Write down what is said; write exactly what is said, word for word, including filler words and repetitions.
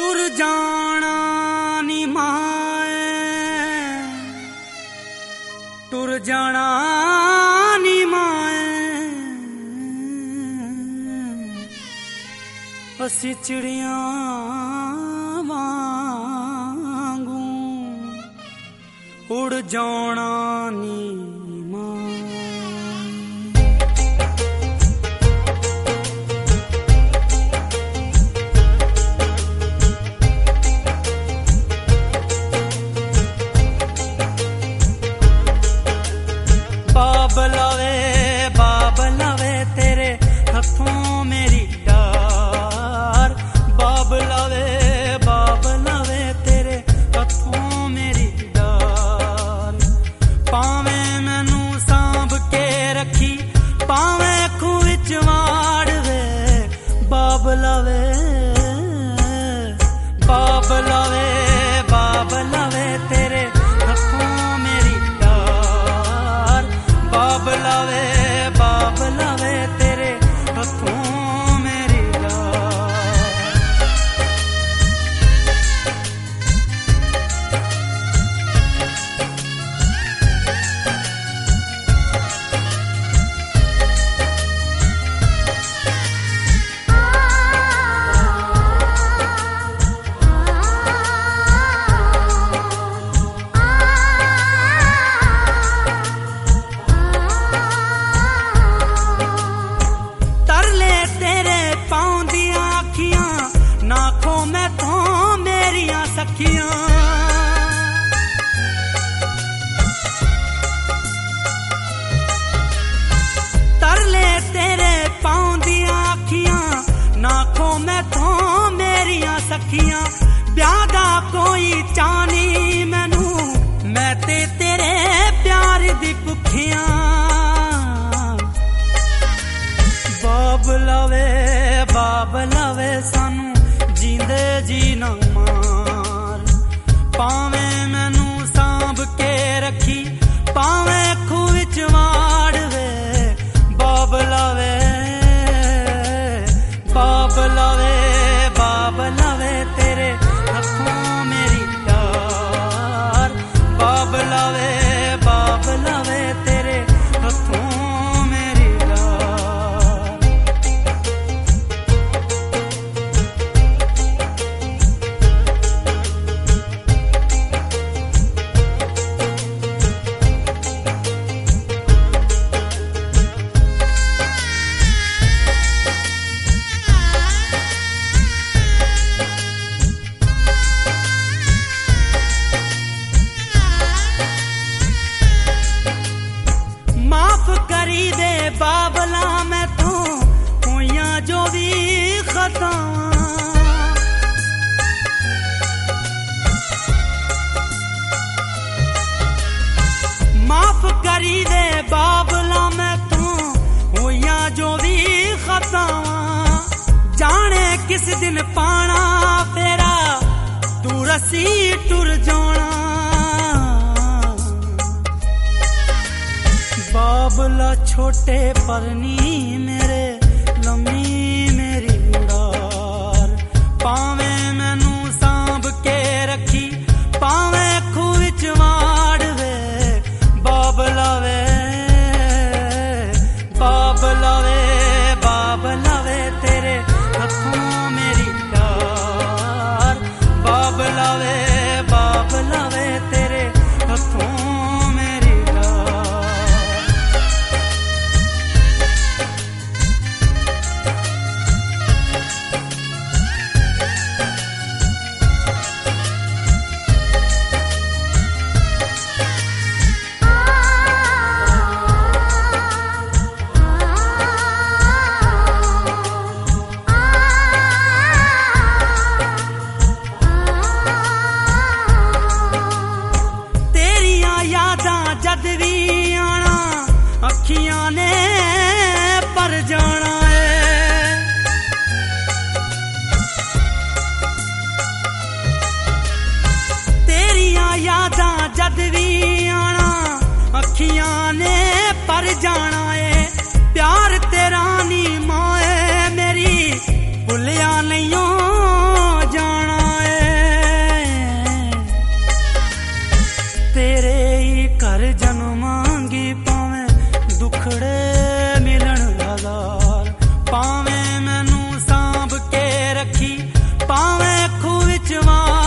तुर जाना नी माए, तुर जाना नी माए, असी चिड़िया वांगू उड़ जाना नी बाबलावे बाबलावे तेरे हथों मेरी डार, बाबलावे बाबलावे तेरे हथों मेरी डार। पावे मैनू सांभ के रखी, पावे खूह विच वाड़ वे, बाबलावे बाबलावे बाबलावे तेरे हथों मेरी डार, बाबलावे बाबलावे तेरे हथों मेरी डार। तरले तेरे पाँव दियां अखियां, नाखों में तो मेरिया सखियां। ब्याह दा कोई चानी मैनू, मैं ते तेरे प्यार दी भुखियां। बाबलावे बाबलावे सानू जींदे जी ना मार, पावे मैनू सांभ के रखी, पावे खूह विच वाड़ वे, बाबलावे बाबलावे बाबलावे तेरे हथों मेरी डार, बाबलावे बाबलावे तेरे हथों मेरी डार। करी दे बाबला मैं तू होइयां जो भी खतावां, माफ करी दे बाबला मैं तू होइयां जो भी खतावां। जाने किस दिन पाना फेरा, तू रसी टुर जाना। बाबला छोटे परनी मेरे, लम्मी मेरी उड़ार, पावे मैनू सांभ के रखी, पावे खूह विच वाड़ वे, बाबलावे बाबलावे बाबलावे तेरे हथों मेरी डार, बाबलावे बाबलावे तेरे हथों मेरी डार। जद भी आना अखियां ने पर जाना है, तेरिया यादां जद भी आना अखियां ने पर जाना है। प्यार तेरा नी माए मेरी भुलिया नहीं जाना है। ਹਜ਼ਾਰ ਭਾਵੇਂ ਮੈਨੂੰ ਸਾਂਭ ਕੇ ਰੱਖੀ ਭਾਵੇਂ ਖੂਹ ਵਿੱਚ ਵਾਰ